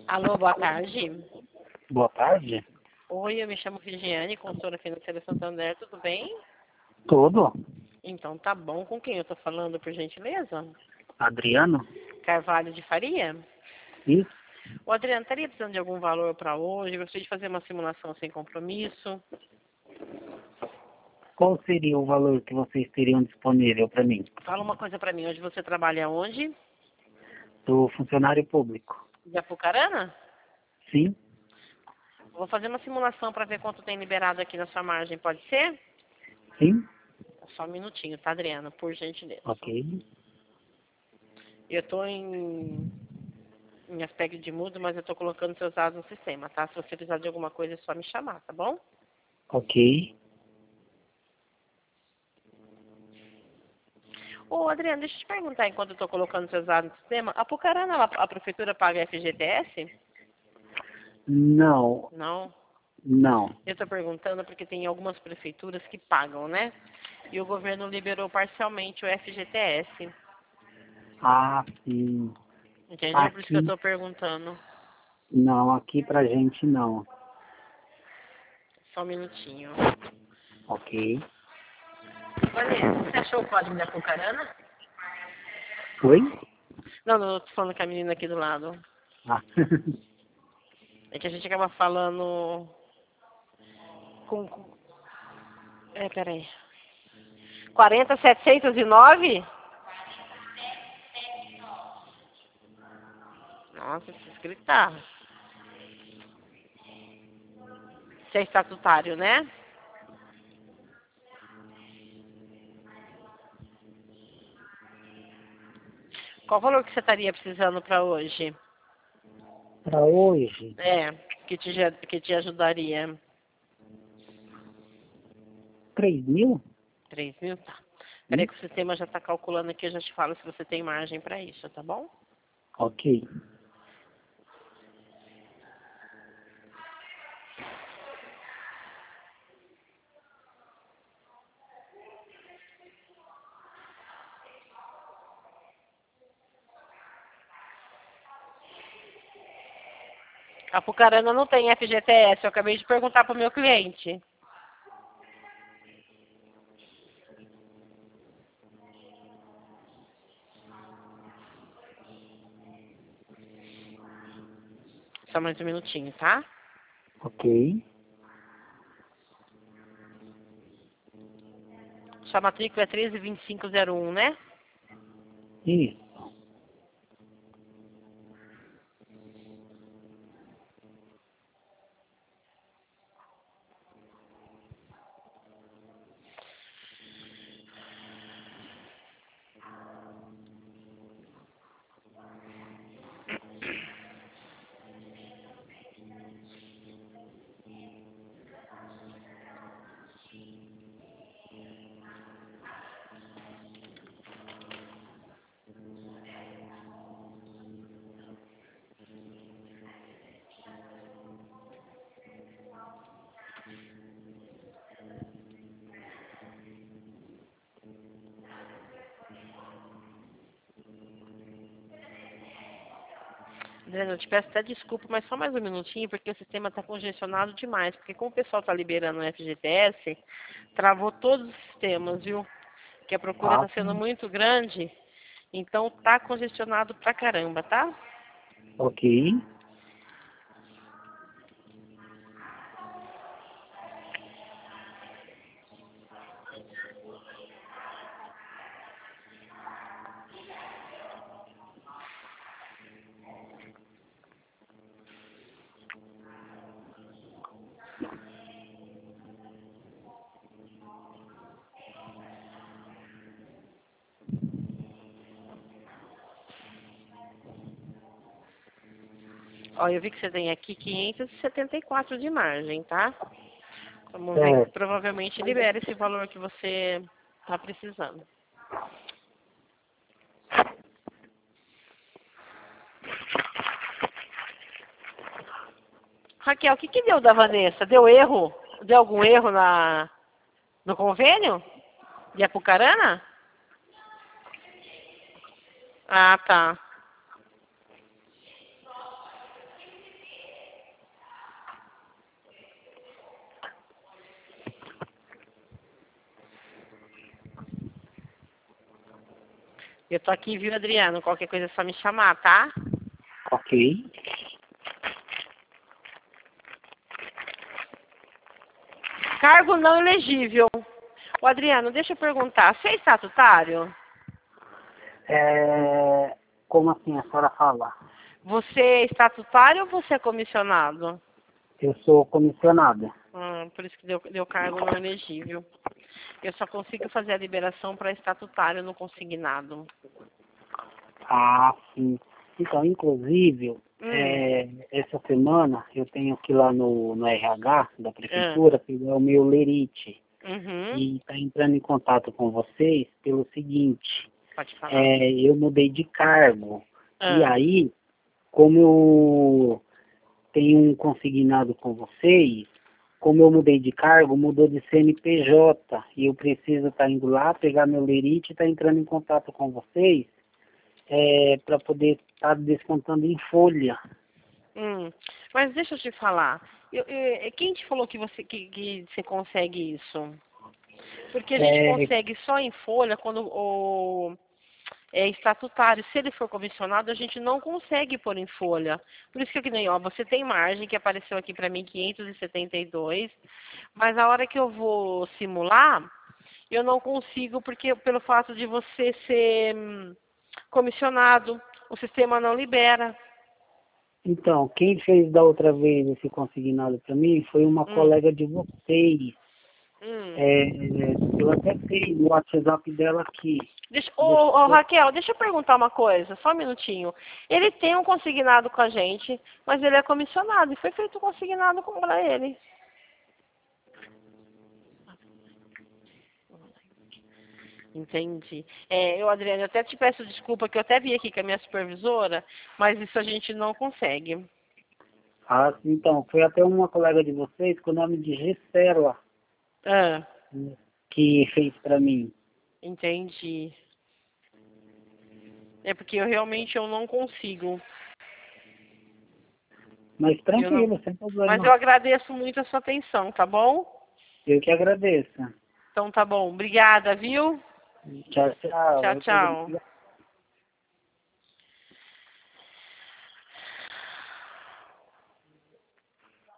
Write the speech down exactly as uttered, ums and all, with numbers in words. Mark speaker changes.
Speaker 1: Alô, boa tarde.
Speaker 2: Boa tarde.
Speaker 1: Oi, eu me chamo Vigiane, consultora financeira Santander, tudo bem?
Speaker 2: Tudo?
Speaker 1: Então tá bom. Com quem eu tô falando, por gentileza?
Speaker 2: Adriano?
Speaker 1: Carvalho de Faria?
Speaker 2: Isso?
Speaker 1: O Adriano, estaria precisando de algum valor para hoje? Gostaria de fazer uma simulação sem compromisso.
Speaker 2: Qual seria o valor que vocês teriam disponível para mim?
Speaker 1: Fala uma coisa para mim, hoje você trabalha onde?
Speaker 2: Sou funcionário público.
Speaker 1: De Apucarana?
Speaker 2: Sim?
Speaker 1: Vou fazer uma simulação para ver quanto tem liberado aqui na sua margem, pode ser?
Speaker 2: Sim?
Speaker 1: Só um minutinho, tá, Adriano? Por gentileza.
Speaker 2: Ok.
Speaker 1: Eu tô em, em aspecto de mudo, mas eu tô colocando seus dados no sistema, tá? Se você precisar de alguma coisa, é só me chamar, tá bom?
Speaker 2: Ok.
Speaker 1: Ô, Adriano, deixa eu te perguntar, enquanto eu tô colocando seus dados no sistema, a Apucarana, ela- a prefeitura paga F G T S?
Speaker 2: Não.
Speaker 1: Não.
Speaker 2: Não.
Speaker 1: Eu tô perguntando porque tem algumas prefeituras que pagam, né? E o governo liberou parcialmente o F G T S.
Speaker 2: Ah, sim.
Speaker 1: Entende? É por isso que eu
Speaker 2: Aqui,
Speaker 1: tô perguntando.
Speaker 2: não. Aqui pra gente não.
Speaker 1: Só um minutinho.
Speaker 2: Ok.
Speaker 1: Olha, você achou o código da Apucarana?
Speaker 2: Oi?
Speaker 1: Não, não, eu tô falando com a menina aqui do lado.
Speaker 2: Ah.
Speaker 1: É que a gente acaba falando com... com- É, peraí. quarenta setecentos e nove? Nossa, esse escrito tá. Você é estatutário, né? Qual o valor que você estaria precisando para hoje?
Speaker 2: Para hoje,
Speaker 1: É, que te, ja- que te ajudaria.
Speaker 2: três mil?
Speaker 1: Três mil? Tá. Peraí
Speaker 2: Hum?
Speaker 1: que o sistema já está calculando aqui, eu já te falo se você tem margem para isso, tá bom?
Speaker 2: Ok.
Speaker 1: A Apucarana não tem F G T S, eu acabei de perguntar para o meu cliente. Só mais um minutinho, tá?
Speaker 2: Ok.
Speaker 1: Sua matrícula é treze vinte e cinco zero um, né?
Speaker 2: Isso.
Speaker 1: Adriano, eu te peço até desculpa, mas só mais um minutinho, porque o sistema está congestionado demais. Porque como o pessoal está liberando o F G T S, travou todos os sistemas, viu? Que a procura
Speaker 2: Ah,
Speaker 1: está sendo muito grande, então tá congestionado pra caramba, tá?
Speaker 2: ok.
Speaker 1: Ó, eu vi que você tem aqui quinhentos e setenta e quatro de margem, tá? Vamos ver que
Speaker 2: Certo.
Speaker 1: provavelmente libera esse valor que você tá precisando. Raquel, o que que deu da Vanessa? Deu erro? Deu algum erro na, no convênio de Apucarana? Ah, tá. Eu tô aqui, viu, Adriano? Qualquer coisa é só me chamar, tá?
Speaker 2: Ok.
Speaker 1: Cargo não elegível. Ô, Adriano, deixa eu perguntar. Você é estatutário?
Speaker 2: É, como assim a senhora fala?
Speaker 1: Você é estatutário ou você é comissionado?
Speaker 2: Eu sou comissionada.
Speaker 1: Hum, por isso que deu, deu cargo não elegível. Eu só consigo fazer a liberação para estatutário no consignado.
Speaker 2: Ah, sim. Então, inclusive,
Speaker 1: Hum.
Speaker 2: é, essa semana eu tenho que ir lá no, no R H da
Speaker 1: Ah.
Speaker 2: prefeitura pegar o meu lerite.
Speaker 1: Uhum.
Speaker 2: E está entrando em contato com vocês pelo seguinte,
Speaker 1: Pode falar.
Speaker 2: é, eu mudei de cargo. E
Speaker 1: Ah.
Speaker 2: aí, como eu tenho um consignado com vocês, como eu mudei de cargo, mudou de C N P J. E eu preciso estar indo lá, pegar meu lerite e estar entrando em contato com vocês é, para poder estar descontando em folha.
Speaker 1: Hum. Mas deixa eu te falar. Eu, eu, quem te falou que você, que, que você consegue isso? Porque a gente
Speaker 2: É,
Speaker 1: consegue só em folha quando o é estatutário. Se ele for comissionado, a gente não consegue pôr em folha. Por isso que eu que nem, ó, você tem margem, que apareceu aqui para mim quinhentos e setenta e dois, mas a hora que eu vou simular, eu não consigo, porque pelo fato de você ser hum, comissionado, o sistema não libera.
Speaker 2: então, quem fez da outra vez esse consignado para mim foi uma
Speaker 1: Hum,
Speaker 2: colega de vocês.
Speaker 1: hum.
Speaker 2: É, eu até tenho o WhatsApp dela aqui.
Speaker 1: Deixa, ô,
Speaker 2: Deixa
Speaker 1: ô,
Speaker 2: eu...
Speaker 1: Raquel, deixa eu perguntar uma coisa, só um minutinho. Ele tem um consignado com a gente, mas ele é comissionado, e foi feito um consignado para ele. Entendi. É, eu, Adriana, eu até te peço desculpa, que eu até vi aqui com a minha supervisora, mas isso a gente não consegue.
Speaker 2: Ah, então, foi até uma colega de vocês com o nome de Gisela
Speaker 1: Ah,
Speaker 2: né, que fez para mim.
Speaker 1: entendi. É porque eu realmente eu não consigo.
Speaker 2: Mas
Speaker 1: Eu não.
Speaker 2: tranquilo, sem
Speaker 1: Mas eu
Speaker 2: problema.
Speaker 1: agradeço muito a sua atenção, tá bom?
Speaker 2: Eu que agradeço.
Speaker 1: Então tá bom. Obrigada, viu?
Speaker 2: Tchau, tchau.
Speaker 1: Tchau,
Speaker 2: Eu que
Speaker 1: tchau.
Speaker 2: agradeço.